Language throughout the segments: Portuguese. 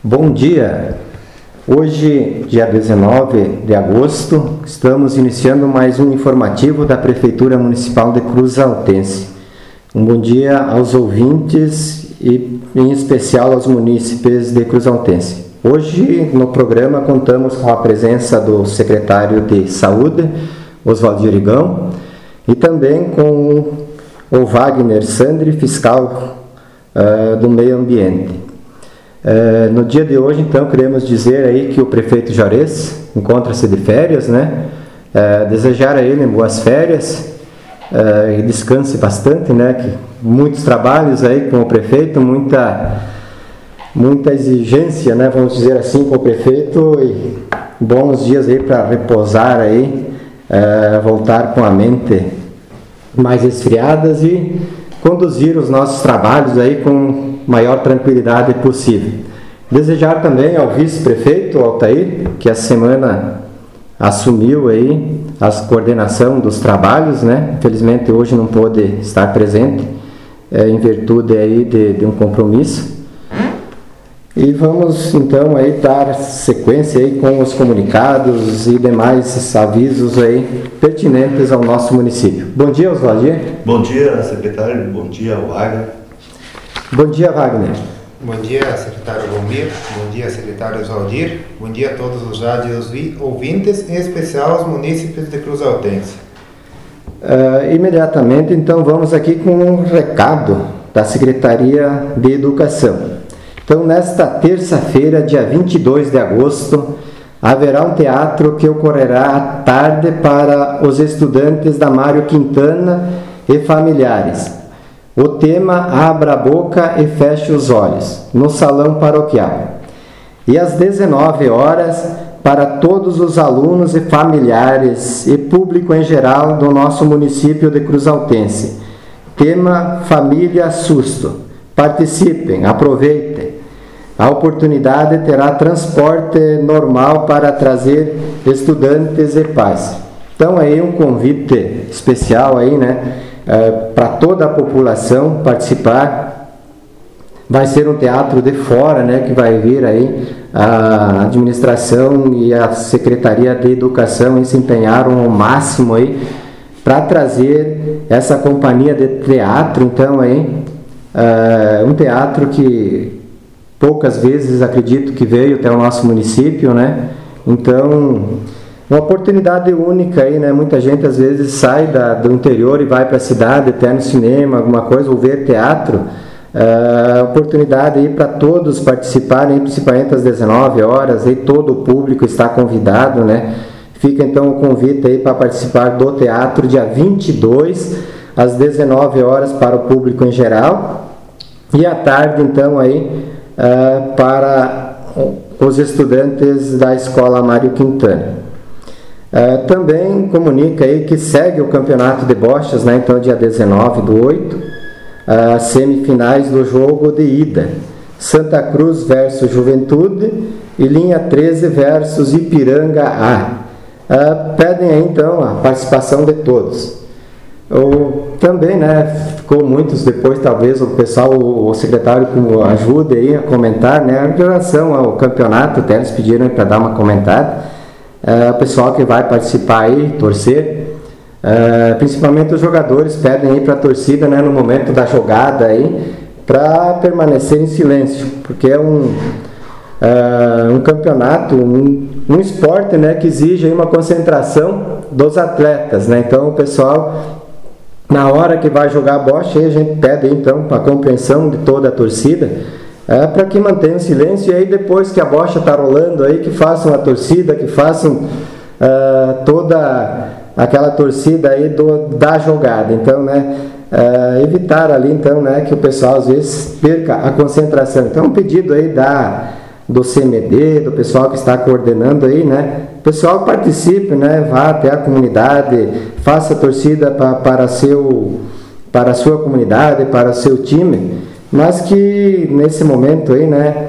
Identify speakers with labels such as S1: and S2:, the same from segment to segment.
S1: Bom dia! Hoje, dia 19 de agosto, estamos iniciando mais um informativo da Prefeitura Municipal de Cruz Altense. Um bom dia aos ouvintes e, em especial, aos munícipes de Cruz Altense. Hoje, no programa, contamos com a presença do secretário de Saúde, Oswaldir Igão, e também com o Wagner Sandri, fiscal do Meio Ambiente. No dia de hoje, então, queremos dizer aí que o prefeito Juarez encontra-se de férias, né? Desejar a ele boas férias e descanse bastante, né? Que muitos trabalhos aí com o prefeito, muita exigência, né? Vamos dizer assim, com o prefeito, e bons dias aí para repousar aí, voltar com a mente mais esfriadas e conduzir os nossos trabalhos aí com maior tranquilidade possível. Desejar também ao vice-prefeito Altair, que essa semana assumiu aí a coordenação dos trabalhos, né? Infelizmente hoje não pôde estar presente, em virtude aí de um compromisso. E vamos então aí dar sequência aí com os comunicados e demais avisos aí pertinentes ao nosso município. Bom dia, Oswaldir.
S2: Bom dia, secretário. Bom dia, Wagner.
S1: Bom dia, Wagner.
S3: Bom dia, secretário Bomir. Bom dia, secretário Oswaldir. Bom dia a todos os rádios ouvintes, em especial aos munícipes de Cruz Altense.
S1: Imediatamente, então, vamos aqui com um recado da Secretaria de Educação. Então, nesta terça-feira, dia 22 de agosto, haverá um teatro que ocorrerá à tarde para os estudantes da Mário Quintana e familiares. O tema Abra a Boca e Feche os Olhos, no Salão Paroquial. E às 19 horas, para todos os alunos e familiares e público em geral do nosso município de Cruz Altense. Tema Família Susto. Participem, aproveitem. A oportunidade terá transporte normal para trazer estudantes e pais. Então aí um convite especial aí, né, para toda a população participar. Vai ser um teatro de fora, né, que vai vir aí a administração e a Secretaria de Educação se empenharam ao máximo aí para trazer essa companhia de teatro. Então aí um teatro que poucas vezes acredito que veio até o nosso município, né? Então, uma oportunidade única aí, né? Muita gente às vezes sai do interior e vai para a cidade, até no cinema, alguma coisa, ou ver teatro. Oportunidade aí para todos participarem, principalmente às 19 horas, aí todo o público está convidado, né? Fica então o convite aí para participar do teatro dia 22 às 19 horas para o público em geral, e à tarde então aí para os estudantes da Escola Mário Quintana. Também comunica aí que segue o campeonato de bochas, né? Então dia 19/8, semifinais do jogo de ida, Santa Cruz versus Juventude e Linha 13 versus Ipiranga A. Pedem aí então a participação de todos. Também, né, ficou muitos depois, talvez o pessoal, o secretário ajude aí a comentar, né, em relação ao campeonato, até eles pediram para dar uma comentada, o pessoal que vai participar aí, torcer, principalmente os jogadores pedem aí para a torcida, né, no momento da jogada aí, para permanecer em silêncio, porque é um campeonato, um esporte, né, que exige aí uma concentração dos atletas, né, então o pessoal, na hora que vai jogar a bocha, a gente pede então a compreensão de toda a torcida, para que mantenham silêncio, e aí depois que a bocha está rolando aí, que façam a torcida, que façam toda aquela torcida aí da jogada. Então, né, evitar ali então, né, que o pessoal às vezes perca a concentração. Então, um pedido aí do CMD, do pessoal que está coordenando aí, né, o pessoal participe, né, vá até a comunidade, faça a torcida para a sua comunidade, para o seu time, mas que nesse momento aí, né,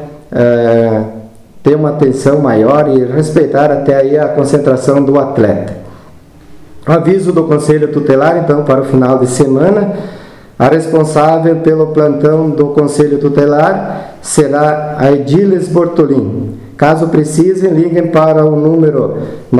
S1: ter uma atenção maior e respeitar até aí a concentração do atleta. Aviso do Conselho Tutelar, então, para o final de semana, a responsável pelo plantão do Conselho Tutelar será a Ediles Bortolin. Caso precisem, liguem para o número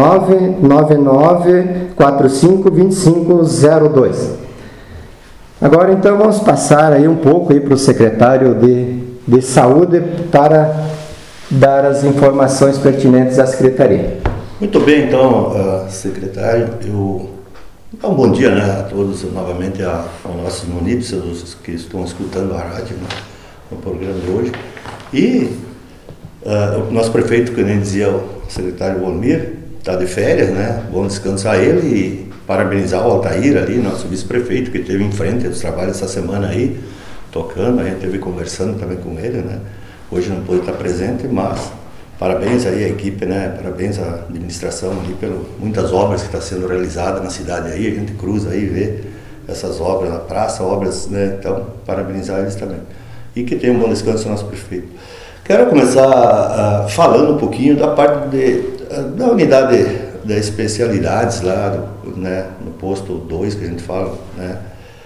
S1: 999-452502. Agora, então, vamos passar aí um pouco para o secretário de Saúde para dar as informações pertinentes à Secretaria.
S2: Muito bem, então, secretário, um bom dia, né, a todos, novamente aos nossos munícipes, os que estão escutando a rádio, né, no programa de hoje. E o nosso prefeito, que nem dizia o secretário Volmir, está de férias, né? Bom descanso a ele e parabenizar o Altair ali, nosso vice-prefeito, que esteve em frente dos trabalhos essa semana aí, tocando, a gente esteve conversando também com ele, né? Hoje não pôde estar presente, mas parabéns aí à equipe, né? Parabéns à administração ali pelas muitas obras que estão sendo realizadas na cidade aí, a gente cruza aí e vê essas obras na praça, obras, né? Então, parabenizar eles também. E que tenha um bom descanso o nosso prefeito. Quero começar falando um pouquinho da parte da unidade de especialidades lá, né, no posto 2 que a gente fala, né,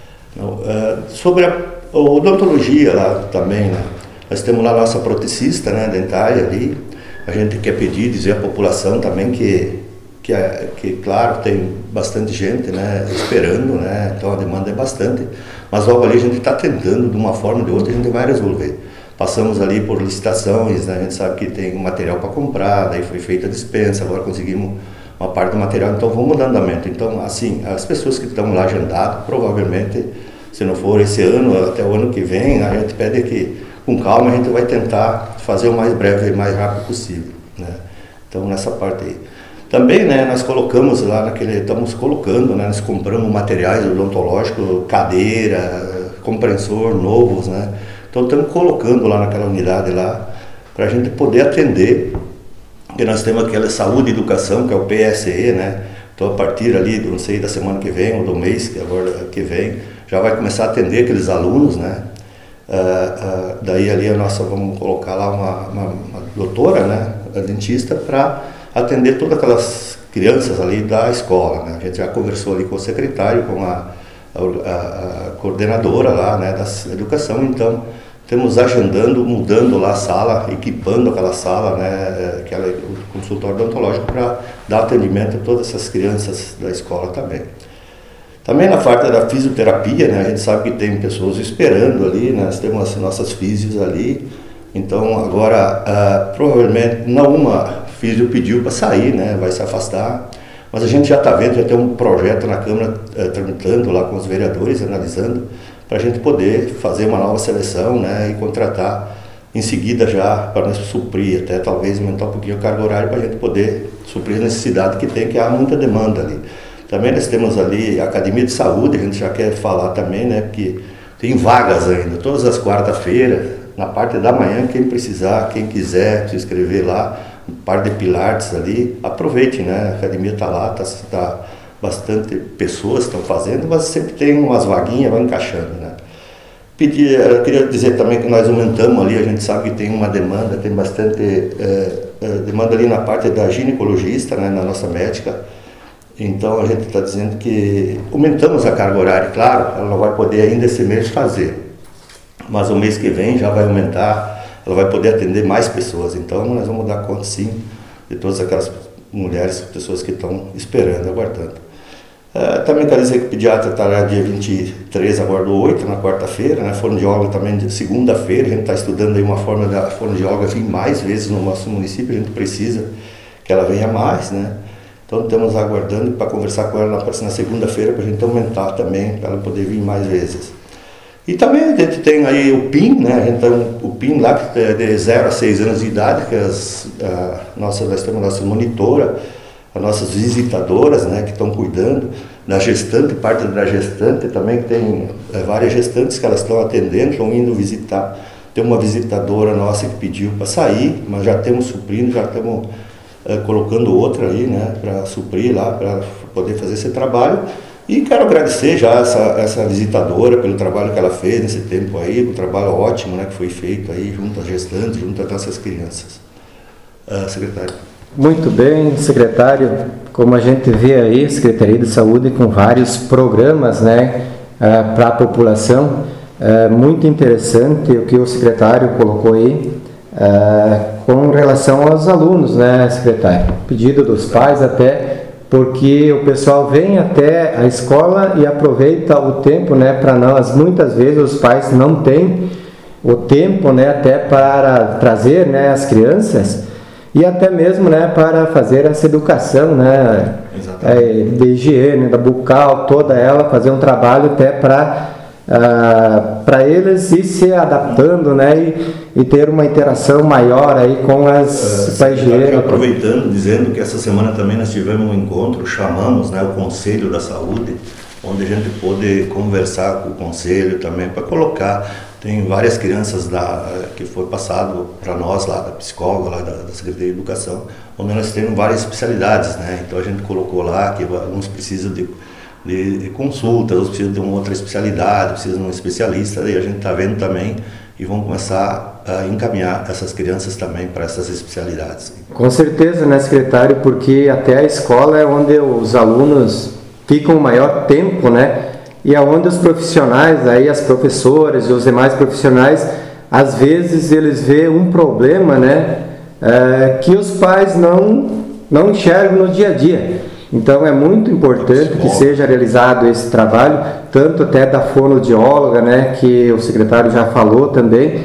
S2: sobre a odontologia lá também, né. Nós temos lá a nossa proteticista, né, dentária ali. A gente quer dizer à população também que claro, tem bastante gente, né, esperando, né, então a demanda é bastante, mas logo ali a gente está tentando, de uma forma ou de outra, a gente vai resolver. Passamos ali por licitações, né? A gente sabe que tem material para comprar, daí foi feita a dispensa, agora conseguimos uma parte do material, então vamos dando andamento. Então, assim, as pessoas que estão lá agendadas, provavelmente, se não for esse ano, até o ano que vem, a gente pede que, com calma, a gente vai tentar fazer o mais breve e mais rápido possível, né? Então, nessa parte aí. Também, né, nós colocamos lá estamos colocando, né, nós compramos materiais odontológicos, cadeira, compressor novos, né? Então estamos colocando lá naquela unidade lá para a gente poder atender, porque nós temos aquela saúde e educação, que é o PSE, né? Então a partir ali, não sei, da semana que vem ou do mês que vem, já vai começar a atender aqueles alunos, né? Daí ali vamos colocar lá uma doutora, né? A dentista, para atender todas aquelas crianças ali da escola, né? A gente já conversou ali com o secretário, com a coordenadora lá, né, da educação, então temos agendando, mudando lá a sala, equipando aquela sala, né, o consultório odontológico, para dar atendimento a todas essas crianças da escola também. Também na parte da fisioterapia, né, a gente sabe que tem pessoas esperando ali, né, nós temos as nossas físios ali, então agora provavelmente não uma físio pediu para sair, né, vai se afastar. Mas a gente já está vendo, já tem um projeto na Câmara tramitando lá com os vereadores, analisando, para a gente poder fazer uma nova seleção, né, e contratar em seguida já para nós suprir, até talvez aumentar um pouquinho a carga horária para a gente poder suprir a necessidade que tem, que há muita demanda ali. Também nós temos ali a Academia de Saúde, a gente já quer falar também, né, porque tem vagas ainda, todas as quarta-feiras, na parte da manhã, quem precisar, quem quiser se inscrever lá, parte de pilates ali, aproveite, né? A academia está lá, tá bastante pessoas estão fazendo, mas sempre tem umas vaguinhas, vai encaixando, né? Queria dizer também que nós aumentamos ali, a gente sabe que tem uma demanda, tem bastante demanda ali na parte da ginecologista, né? Na nossa médica, então a gente está dizendo que aumentamos a carga horária, claro, ela não vai poder ainda esse mês fazer, mas o mês que vem já vai aumentar, ela vai poder atender mais pessoas, então nós vamos dar conta sim de todas aquelas mulheres, pessoas que estão esperando, aguardando. Também quero dizer que o pediatra está lá dia 23, agora do 8, na quarta-feira, né? Fonoaudióloga também de segunda-feira, a gente está estudando aí uma forma da fonoaudióloga vir mais vezes no nosso município, a gente precisa que ela venha mais, né? Então estamos aguardando para conversar com ela na segunda-feira para a gente aumentar também, para ela poder vir mais vezes. E também a gente tem aí o PIN, né? A gente tem o PIN lá que é de 0 a 6 anos de idade, que nós temos a nossa monitora, as nossas visitadoras, né, que estão cuidando da gestante, parte da gestante também, que tem várias gestantes que elas estão atendendo, estão indo visitar. Tem uma visitadora nossa que pediu para sair, mas já temos suprindo, já estamos colocando outra aí, né, para suprir lá, para poder fazer esse trabalho. E quero agradecer já essa visitadora pelo trabalho que ela fez nesse tempo aí, o trabalho ótimo, né, que foi feito aí junto às gestantes, junto às nossas crianças. Secretário.
S1: Muito bem, secretário. Como a gente vê aí, a Secretaria de Saúde com vários programas, né, para a população. muito interessante o que o secretário colocou aí, com relação aos alunos, né, secretário? Pedido dos pais até, porque o pessoal vem até a escola e aproveita o tempo, né, para nós. Muitas vezes os pais não têm o tempo, né, até para trazer, né, as crianças e até mesmo, né, para fazer essa educação, né, de higiene, da bucal, toda ela, fazer um trabalho até para eles ir se adaptando, né, e ter uma interação maior aí com a higiene.
S2: Aproveitando, dizendo que essa semana também nós tivemos um encontro, chamamos, né, o Conselho da Saúde, onde a gente pôde conversar com o Conselho também, para colocar, tem várias crianças que foi passado para nós lá, da psicóloga, lá da Secretaria de Educação, onde nós temos várias especialidades, né, então a gente colocou lá que alguns precisam de consultas, outros precisam de uma outra especialidade, precisam de um especialista, e a gente está vendo também e vão começar a encaminhar essas crianças também para essas especialidades.
S1: Com certeza, né, secretário, porque até a escola é onde os alunos ficam o maior tempo, né, e é onde os profissionais, aí as professoras e os demais profissionais, às vezes eles veem um problema, né, que os pais não enxergam no dia a dia. Então é muito importante que seja realizado esse trabalho, tanto até da fonoaudióloga, né, que o secretário já falou também.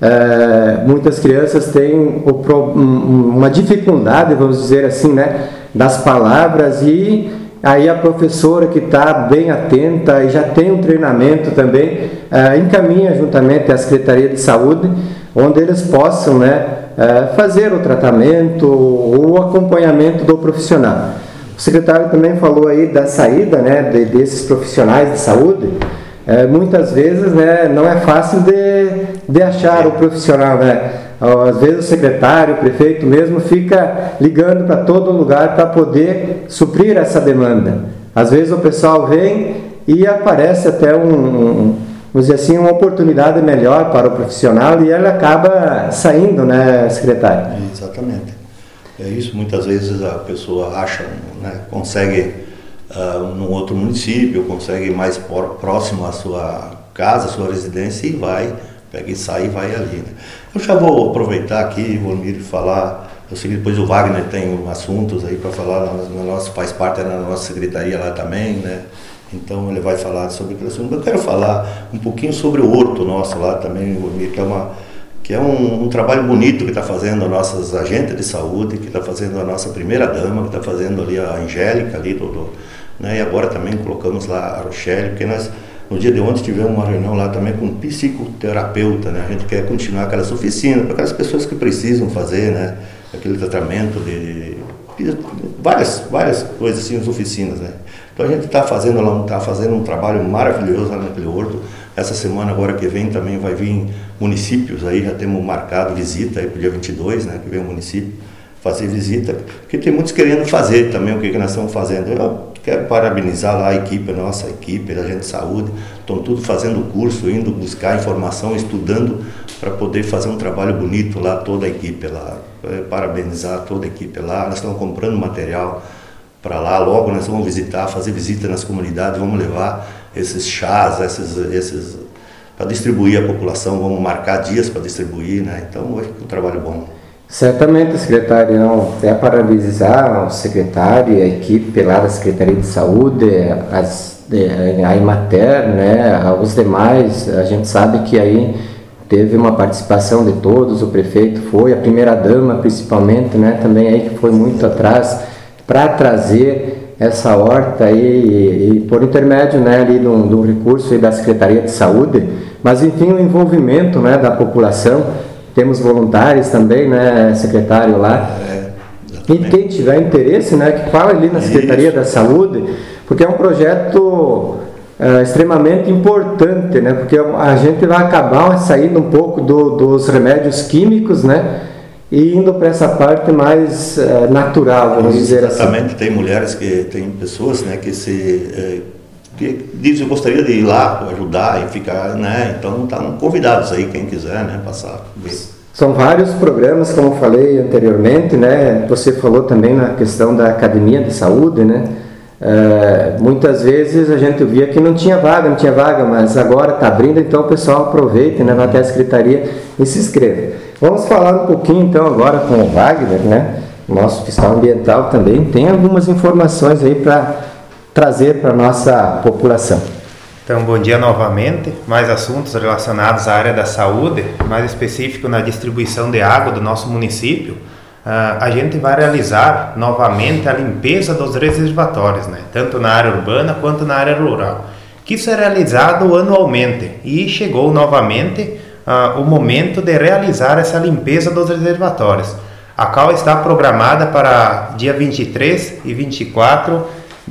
S1: Muitas crianças têm uma dificuldade, vamos dizer assim, né, das palavras, e aí a professora que está bem atenta e já tem um treinamento também, encaminha juntamente à Secretaria de Saúde, onde eles possam, né, fazer o tratamento ou o acompanhamento do profissional. O secretário também falou aí da saída, né, desses profissionais de saúde. Muitas vezes, né, não é fácil de achar o profissional, né? Às vezes o secretário, o prefeito mesmo fica ligando para todo lugar para poder suprir essa demanda. Às vezes o pessoal vem e aparece até vamos dizer assim, uma oportunidade melhor para o profissional e ele acaba saindo, né, secretário?
S2: Exatamente. É isso, muitas vezes a pessoa acha, né, consegue num outro município, consegue mais próximo à sua casa, à sua residência e vai, pega e sai e vai ali, né? Eu já vou aproveitar aqui, Volmir, falar, eu sei que depois o Wagner tem assuntos aí para falar, faz parte da nossa secretaria lá também, né? Então ele vai falar sobre aquele assunto. Eu quero falar um pouquinho sobre o horto nosso lá também, Volmir, que é um trabalho bonito que está fazendo as nossas agentes de saúde, que está fazendo a nossa primeira-dama, que está fazendo ali a Angélica, ali, né? E agora também colocamos lá a Rochelle, porque nós, no dia de ontem, tivemos uma reunião lá também com um psicoterapeuta, né? A gente quer continuar aquelas oficinas, para aquelas pessoas que precisam fazer, né, aquele tratamento de várias coisas assim, as oficinas, né? Então a gente está fazendo um trabalho maravilhoso lá naquele horto. Essa semana agora que vem também vai vir municípios aí, já temos marcado visita aí para o dia 22, né, que vem o município fazer visita, porque tem muitos querendo fazer também o que nós estamos fazendo. Eu quero parabenizar lá a equipe, a nossa equipe, a gente de saúde, estão tudo fazendo curso, indo buscar informação, estudando para poder fazer um trabalho bonito lá, toda a equipe lá. Parabenizar toda a equipe lá, nós estamos comprando material para lá, logo nós vamos fazer visita nas comunidades, vamos levar esses chás, esses para distribuir à população, vamos marcar dias para distribuir, né? Então hoje é um trabalho bom. Certamente,
S1: secretário, até parabenizar o secretário e a equipe lá da Secretaria de Saúde, a Imater, né, os demais. A gente sabe que aí teve uma participação de todos, o prefeito foi, a primeira-dama principalmente, né, também aí que foi muito atrás para trazer essa horta aí, e por intermédio, né, ali do recurso aí da Secretaria de Saúde, mas enfim, o envolvimento, né, da população. Temos voluntários também, né, secretário lá. E quem tiver interesse, né, que fala ali na Secretaria da Saúde, porque é um projeto extremamente importante, né, porque a gente vai acabar saindo um pouco dos remédios químicos, né, e indo para essa parte mais natural, vamos dizer assim.
S2: Exatamente, tem mulheres tem pessoas, né, que dizem, eu gostaria de ir lá ajudar e ficar, né, então estão convidados aí, quem quiser, né, passar.
S1: São vários programas, como eu falei anteriormente, né, você falou também na questão da academia de saúde, né, Muitas vezes a gente via que não tinha vaga, mas agora está abrindo, então o pessoal aproveita, né, vai até a secretaria e se inscreva. Vamos falar um pouquinho então agora com o Wagner, né, nosso fiscal ambiental também, tem algumas informações aí para trazer para a nossa população.
S3: Então, bom dia novamente, mais assuntos relacionados à área da saúde, mais específico na distribuição de água do nosso município. A gente vai realizar novamente a limpeza dos reservatórios, né? Tanto na área urbana quanto na área rural, que isso é realizado anualmente e chegou novamente o momento de realizar essa limpeza dos reservatórios, a qual está programada para dia 23 e 24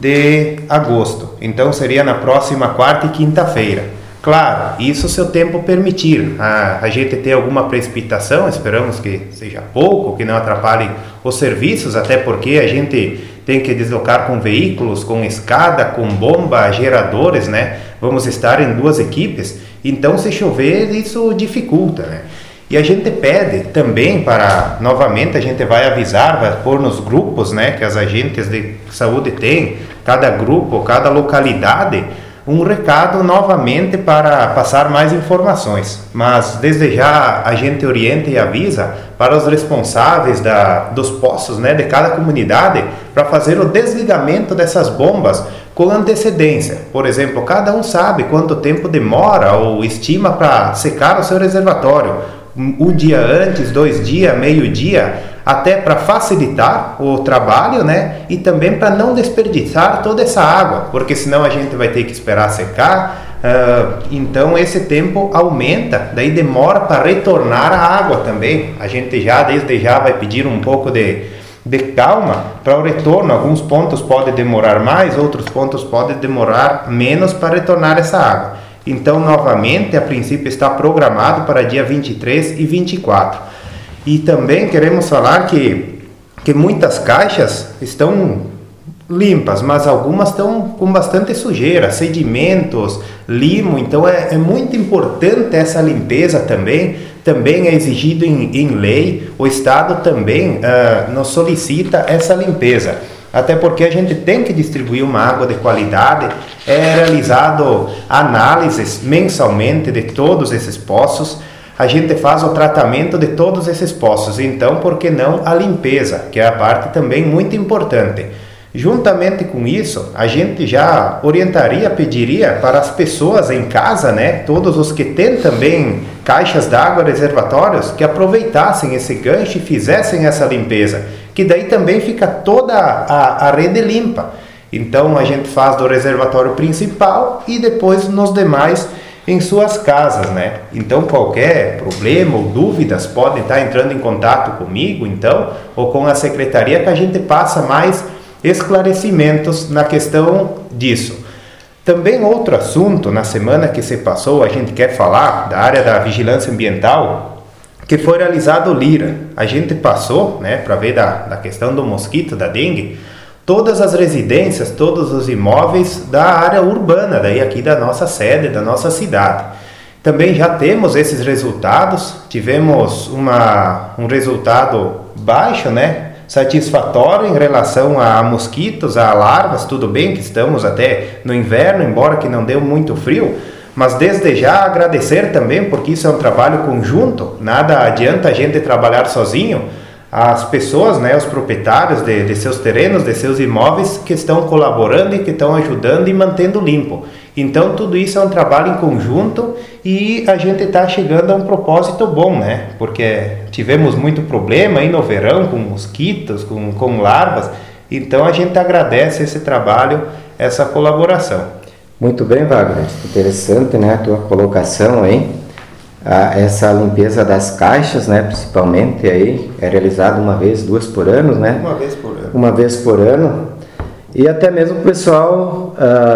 S3: de agosto, então seria na próxima quarta e quinta-feira. Claro, isso se o tempo permitir. A gente tem alguma precipitação, esperamos que seja pouco, que não atrapalhe os serviços, até porque a gente tem que deslocar com veículos, com escada, com bomba, geradores, né? Vamos estar em 2 equipes, então se chover isso dificulta, né? E a gente pede também novamente a gente vai avisar, vai pôr nos grupos, né, que as agentes de saúde têm, cada grupo, cada localidade, um recado novamente para passar mais informações, mas desde já a gente orienta e avisa para os responsáveis dos postos, né, de cada comunidade para fazer o desligamento dessas bombas com antecedência. Por exemplo, cada um sabe quanto tempo demora ou estima para secar o seu reservatório, um dia antes, 2 dias, meio-dia, até para facilitar o trabalho, né? E também para não desperdiçar toda essa água, porque senão a gente vai ter que esperar secar. Então esse tempo aumenta, daí demora para retornar a água também. A gente desde já vai pedir um pouco de calma para o retorno. Alguns pontos podem demorar mais, outros pontos podem demorar menos para retornar essa água. Então, novamente, a princípio está programado para dia 23 e 24. E também queremos falar que muitas caixas estão limpas, mas algumas estão com bastante sujeira, sedimentos, limo. Então, é muito importante essa limpeza também. Também é exigido em lei. O Estado também nos solicita essa limpeza. Até porque a gente tem que distribuir uma água de qualidade, é realizado análises mensalmente de todos esses poços, a gente faz o tratamento de todos esses poços, então por que não a limpeza, que é a parte também muito importante. Juntamente com isso, a gente já orientaria, pediria para as pessoas em casa, né, todos os que têm também caixas d'água, reservatórios, que aproveitassem esse gancho e fizessem essa limpeza, que daí também fica toda a rede limpa. Então a gente faz do reservatório principal e depois nos demais em suas casas, né? Então qualquer problema ou dúvidas podem estar entrando em contato comigo, então, ou com a secretaria, que a gente passa mais esclarecimentos na questão disso. Também outro assunto, na semana que se passou, a gente quer falar da área da vigilância ambiental, que foi realizado o LIRA. A gente passou, né, para ver da questão do mosquito, da dengue, todas as residências, todos os imóveis da área urbana, daí aqui da nossa sede, da nossa cidade. Também já temos esses resultados, tivemos um resultado baixo, né, satisfatório em relação a mosquitos, a larvas. Tudo bem que estamos até no inverno, embora que não deu muito frio, mas desde já agradecer também, porque isso é um trabalho conjunto, nada adianta a gente trabalhar sozinho. As pessoas, né, os proprietários de seus terrenos, de seus imóveis, que estão colaborando e que estão ajudando e mantendo limpo. Então tudo isso é um trabalho em conjunto e a gente está chegando a um propósito bom, né? Porque tivemos muito problema aí no verão com mosquitos, com larvas. Então a gente agradece esse trabalho, essa colaboração.
S1: Muito bem, Wagner. Interessante, né, a tua colocação aí. Essa limpeza das caixas, né, principalmente aí, é realizada uma vez, 2 por ano, né?
S3: Uma vez por ano.
S1: Uma vez por ano. E até mesmo o pessoal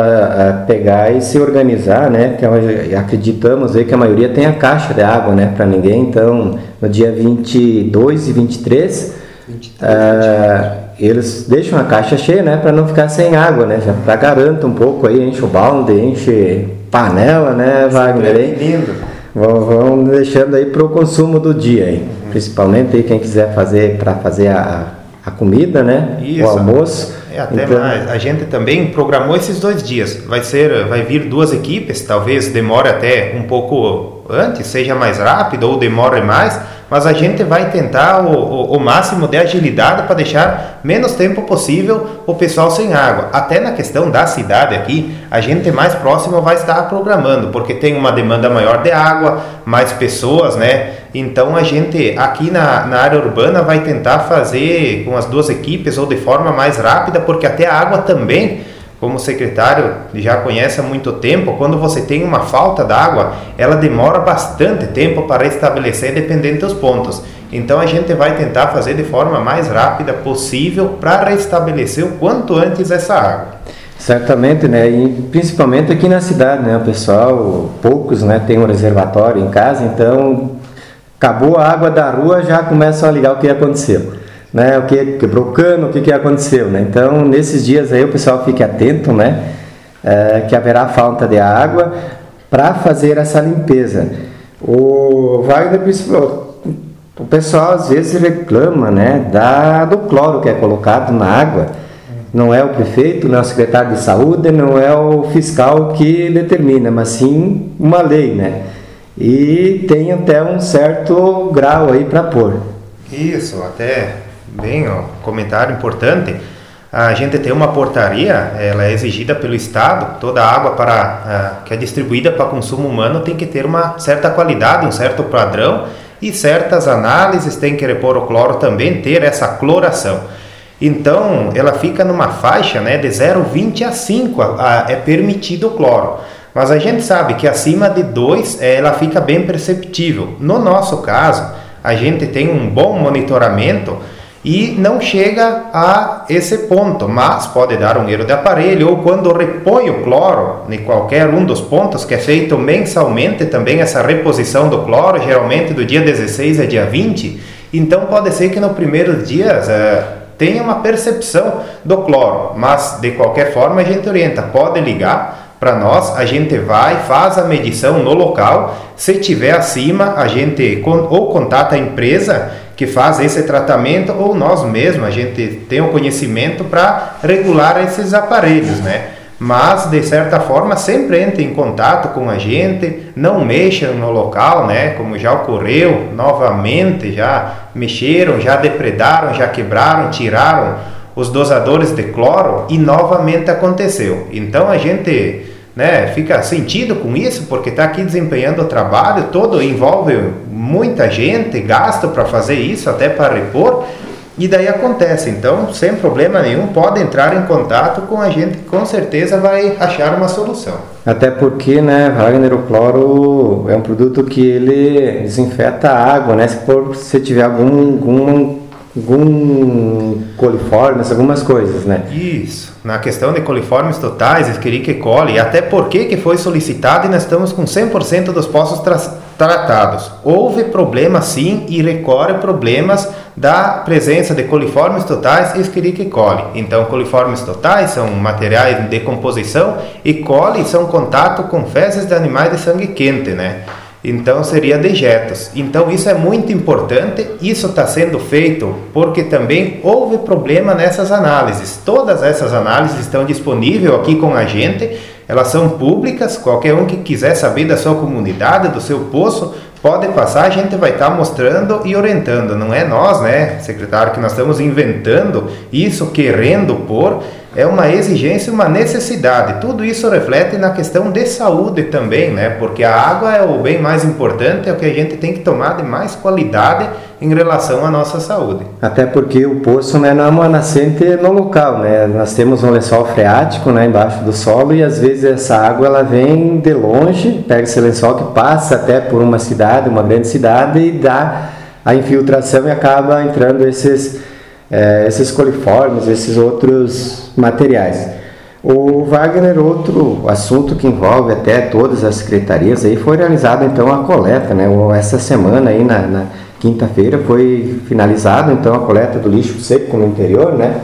S1: pegar e se organizar, né? Que acreditamos aí que a maioria tem a caixa de água, né? Para ninguém. Então, no dia 22 e 23, eles deixam a caixa cheia, né? Para não ficar sem água, né? Já garanta um pouco aí, enche o balde, enche panela, né, Wagner?
S3: É lindo.
S1: Vão deixando aí para o consumo do dia aí. Principalmente aí quem quiser fazer para fazer a comida, né?
S3: Isso.
S1: O almoço.
S3: Até então, mais. A gente também programou esses 2 dias. Vai vir 2 equipes, talvez demore até um pouco antes, seja mais rápido ou demore mais, mas a gente vai tentar o máximo de agilidade para deixar menos tempo possível o pessoal sem água. Até na questão da cidade aqui, a gente mais próximo vai estar programando, porque tem uma demanda maior de água, mais pessoas, né? Então a gente aqui na área urbana vai tentar fazer com as 2 equipes ou de forma mais rápida, porque até a água também, como o secretário já conhece há muito tempo, quando você tem uma falta d'água, ela demora bastante tempo para restabelecer dependendo dos pontos. Então a gente vai tentar fazer de forma mais rápida possível para restabelecer o quanto antes essa água.
S1: Certamente, né? E principalmente aqui na cidade, né? O pessoal, poucos, né, tem um reservatório em casa, então acabou a água da rua, já começam a ligar o que aconteceu, né? O que quebrou cano, o que aconteceu, né? Então, nesses dias aí o pessoal fique atento, né? Que haverá falta de água para fazer essa limpeza. O Wagner, o pessoal às vezes reclama, né? Do cloro que é colocado na água. Não é o prefeito, não é o secretário de saúde, não é o fiscal que determina, mas sim uma lei, né? E tem até um certo grau aí para pôr.
S3: Isso, até bem, comentário importante. A gente tem uma portaria, ela é exigida pelo Estado, toda a água que é distribuída para consumo humano tem que ter uma certa qualidade, um certo padrão, e certas análises tem que repor o cloro também, ter essa cloração. Então, ela fica numa faixa, né, de 0,20 a 5, é permitido o cloro. Mas a gente sabe que acima de 2 ela fica bem perceptível. No nosso caso, a gente tem um bom monitoramento e não chega a esse ponto, mas pode dar um erro de aparelho, ou quando repõe o cloro em qualquer um dos pontos, que é feito mensalmente também essa reposição do cloro, geralmente do dia 16 a dia 20, então pode ser que no primeiro dia tenha uma percepção do cloro, mas de qualquer forma a gente orienta, pode ligar para nós, a gente vai, faz a medição no local, se tiver acima, a gente ou contata a empresa que faz esse tratamento, ou nós mesmos, a gente tem o conhecimento para regular esses aparelhos, né? Mas, de certa forma, sempre entre em contato com a gente, não mexam no local, né? Como já ocorreu, novamente, já mexeram, já depredaram, já quebraram, tiraram os dosadores de cloro e novamente aconteceu. Então a gente, né, fica sentido com isso, porque está aqui desempenhando o trabalho todo, envolve muita gente, gasto para fazer isso, até para repor, e daí acontece. Então, sem problema nenhum, pode entrar em contato com a gente, com certeza vai achar uma solução.
S1: Até porque, né, Wagner, o cloro é um produto que ele desinfeta a água, né? Se tiver algum coliformes, algumas coisas, né?
S3: Isso, na questão de coliformes totais, Escherichia coli, até porque que foi solicitado e nós estamos com 100% dos poços tratados. Houve problemas sim e recorre problemas da presença de coliformes totais e Escherichia coli. Então, coliformes totais são materiais de decomposição e coli são contato com fezes de animais de sangue quente, né? Então seria dejetos. Então isso é muito importante, isso está sendo feito porque também houve problema nessas análises. Todas essas análises estão disponíveis aqui com a gente, elas são públicas, qualquer um que quiser saber da sua comunidade, do seu poço, pode passar, a gente vai estar mostrando e orientando. Não é nós, né, secretário, que nós estamos inventando isso, querendo pôr, é uma exigência, uma necessidade. Tudo isso reflete na questão de saúde também, né? Porque a água é o bem mais importante, é o que a gente tem que tomar de mais qualidade em relação à nossa saúde.
S1: Até porque o poço, né, não é uma nascente no local, né? Nós temos um lençol freático, né, embaixo do solo, e às vezes essa água ela vem de longe, pega esse lençol que passa até por uma cidade, uma grande cidade, e dá a infiltração e acaba entrando esses coliformes, esses outros materiais. O Wagner, outro assunto que envolve até todas as secretarias, aí foi realizada então a coleta, né? Essa semana aí na quinta-feira foi finalizada então a coleta do lixo seco no interior, né?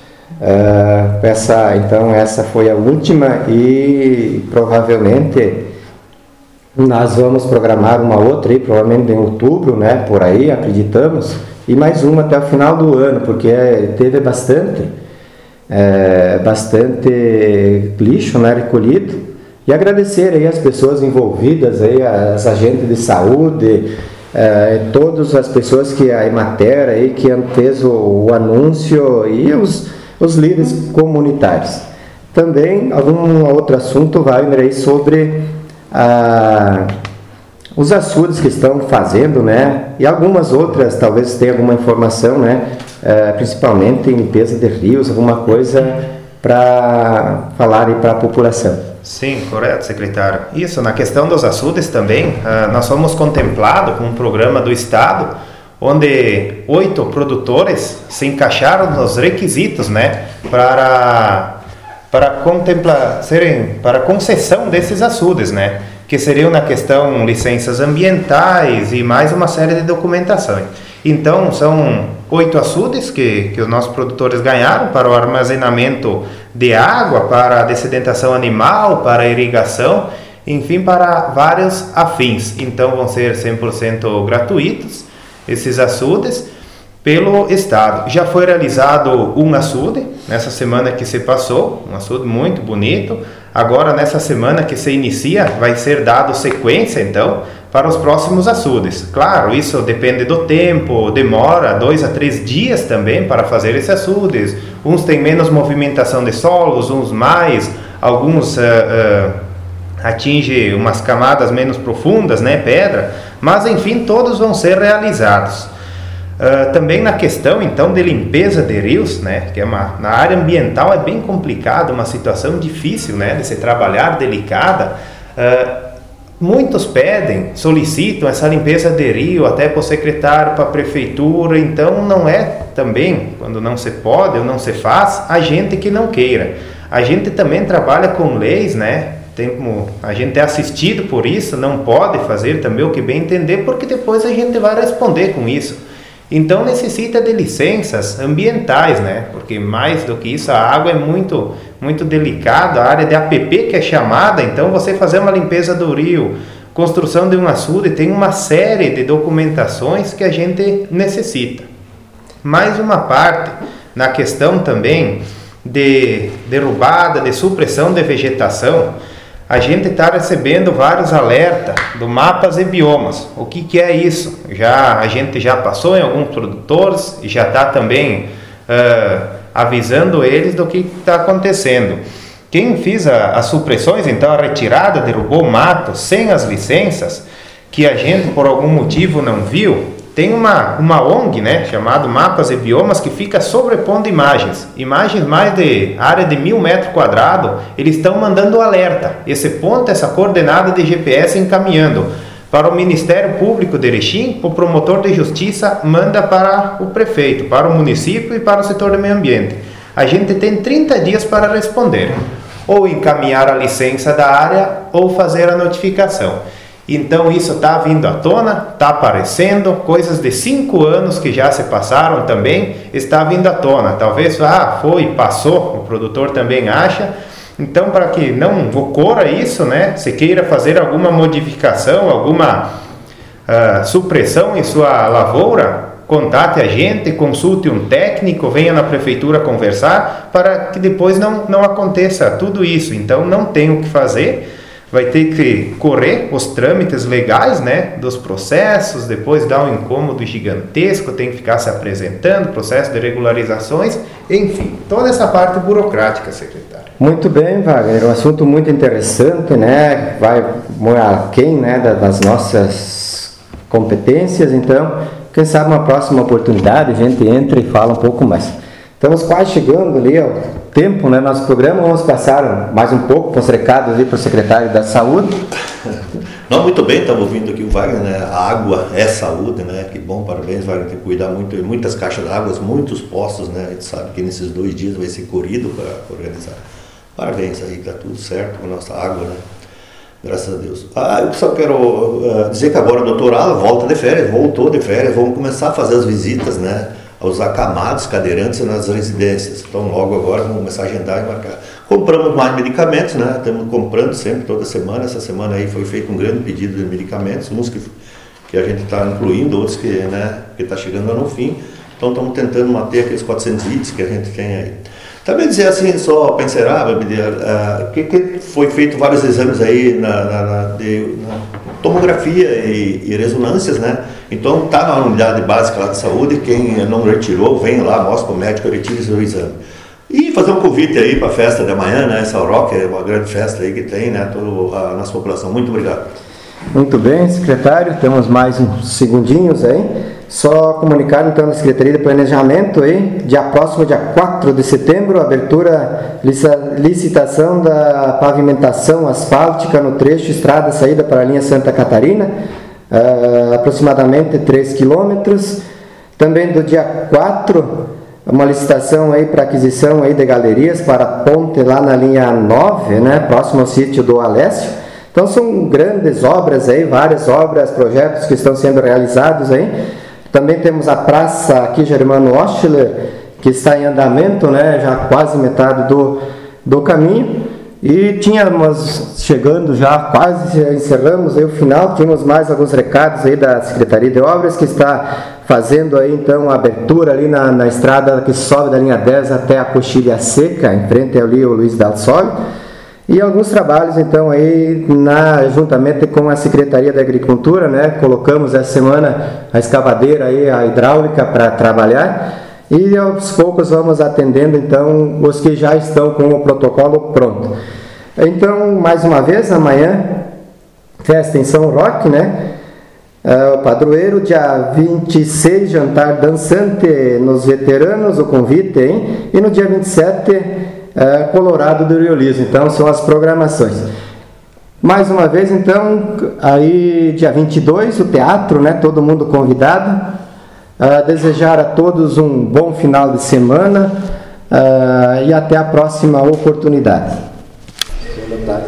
S1: Essa foi a última e provavelmente nós vamos programar uma outra aí, provavelmente em outubro, né? Por aí, acreditamos. E mais uma até o final do ano, porque teve bastante. bastante lixo, né, recolhido, e agradecer aí as pessoas envolvidas, aí, as agentes de saúde, todas as pessoas que a Emater aí, que fez o anúncio, e os líderes comunitários. Também algum outro assunto, Wagner, aí sobre os açudes que estão fazendo, né? E algumas outras, talvez tenha alguma informação, né? Principalmente em limpeza de rios, alguma coisa para falar aí para a população.
S3: Sim, correto, secretário. Isso, na questão dos açudes também, nós fomos contemplados com um programa do Estado, onde 8 produtores se encaixaram nos requisitos, né? Para concessão desses açudes, né? Que seriam na questão licenças ambientais e mais uma série de documentação. Então, são 8 açudes que os nossos produtores ganharam para o armazenamento de água, para a dessedentação animal, para a irrigação, enfim, para vários afins. Então, vão ser 100% gratuitos esses açudes pelo Estado. Já foi realizado um açude nessa semana que se passou, um açude muito bonito. Agora, nessa semana que se inicia, vai ser dado sequência, então, para os próximos açudes. Claro, isso depende do tempo, demora 2 a 3 dias também para fazer esses açudes. Uns têm menos movimentação de solos, uns mais, alguns atingem umas camadas menos profundas, né, pedra, mas enfim, todos vão ser realizados. Também na questão então de limpeza de rios, né, que na área ambiental é bem complicado, uma situação difícil, né, de se trabalhar, delicada. Muitos pedem, solicitam essa limpeza de rio até para o secretário, para a prefeitura. Então não é também, quando não se pode ou não se faz, a gente que não queira. A gente também trabalha com leis, né? A gente é assistido por isso, não pode fazer também o que bem entender, porque depois a gente vai responder com isso. Então necessita de licenças ambientais, né? Porque mais do que isso, a água é muito, muito delicada, a área de APP que é chamada. Então você fazer uma limpeza do rio, construção de um açude, tem uma série de documentações que a gente necessita. Mais uma parte na questão também de derrubada, de supressão de vegetação. A gente está recebendo vários alertas do mapas e biomas. O que é isso? A gente já passou em alguns produtores e já está também avisando eles do que está acontecendo. Quem fez as supressões, então a retirada, derrubou mato sem as licenças, que a gente por algum motivo não viu, tem uma ONG, né, chamado Mapas e Biomas, que fica sobrepondo imagens mais de área de 1000 metros quadrados. Eles estão mandando alerta, esse ponto, essa coordenada de GPS encaminhando para o Ministério Público de Erechim, o promotor de justiça manda para o prefeito, para o município e para o setor do meio ambiente. A gente tem 30 dias para responder, ou encaminhar a licença da área ou fazer a notificação. Então isso está vindo à tona, está aparecendo, coisas de 5 anos que já se passaram também, está vindo à tona. Talvez, passou, o produtor também acha. Então, para que não ocorra isso, né, se queira fazer alguma modificação, alguma supressão em sua lavoura, contate a gente, consulte um técnico, venha na prefeitura conversar, para que depois não aconteça tudo isso. Então não tem o que fazer. Vai ter que correr os trâmites legais, né, dos processos, depois dá um incômodo gigantesco, tem que ficar se apresentando, processo de regularizações, enfim, toda essa parte burocrática, secretário.
S1: Muito bem, Wagner, um assunto muito interessante, né, vai aquém, né, das nossas competências. Então, quem sabe uma próxima oportunidade a gente entra e fala um pouco mais. Estamos quase chegando ali ao tempo, né, nosso programa. Vamos passar mais um pouco com os recados ali para o secretário da Saúde.
S2: Não, muito bem, estava ouvindo aqui o Wagner, né? A água é saúde, né? Que bom, parabéns, Wagner, tem que cuidar muito, muitas caixas d'água, muitos postos, né? A gente sabe que nesses 2 dias vai ser corrido para organizar. Parabéns aí, está tudo certo com a nossa água, né? Graças a Deus. Eu só quero dizer que agora o doutor Alan voltou de férias, vamos começar a fazer as visitas, né? Aos acamados, cadeirantes nas residências. Então logo agora vamos começar a agendar e marcar. Compramos mais medicamentos, né? Estamos comprando sempre, toda semana. Essa semana aí foi feito um grande pedido de medicamentos, uns que a gente está incluindo, outros que está chegando no fim. Então estamos tentando manter aqueles 400 itens que a gente tem aí. Também dizer assim, só para encerrar, que foi feito vários exames aí na tomografia e ressonâncias, né? Então tá na unidade básica lá de saúde, quem não retirou, vem lá, mostra para o médico, retira o seu exame. E fazer um convite aí para a festa de amanhã, né? Essa Rock é uma grande festa aí que tem, né? Toda a nossa população. Muito obrigado.
S1: Muito bem, secretário, temos mais uns segundinhos aí. Só comunicar então na Secretaria de Planejamento aí, próximo dia 4 de setembro, abertura, licitação da pavimentação asfáltica no trecho estrada saída para a linha Santa Catarina, aproximadamente 3 quilômetros. Também do dia 4, uma licitação aí para aquisição aí de galerias para a ponte lá na linha 9, né, próximo ao sítio do Alessio. Então são grandes obras aí, várias obras, projetos que estão sendo realizados aí. Também temos a praça aqui, Germano Oschler, que está em andamento, né, já quase metade do caminho. E tínhamos, chegando já, quase encerramos aí o final, tínhamos mais alguns recados aí da Secretaria de Obras, que está fazendo aí então a abertura ali na estrada que sobe da linha 10 até a Coxilha Seca, em frente ali o Luiz Del Sol. E alguns trabalhos, então, aí, juntamente com a Secretaria da Agricultura, né, colocamos essa semana a escavadeira, aí, a hidráulica para trabalhar, e aos poucos vamos atendendo, então, os que já estão com o protocolo pronto. Então, mais uma vez, amanhã, festa em São Roque, né, o padroeiro, dia 26, jantar dançante nos veteranos, o convite, hein, e no dia 27, Colorado do Rio Liso. Então são as programações. Mais uma vez, então, aí dia 22 o teatro, né, todo mundo convidado. Desejar a todos um bom final de semana e até a próxima oportunidade.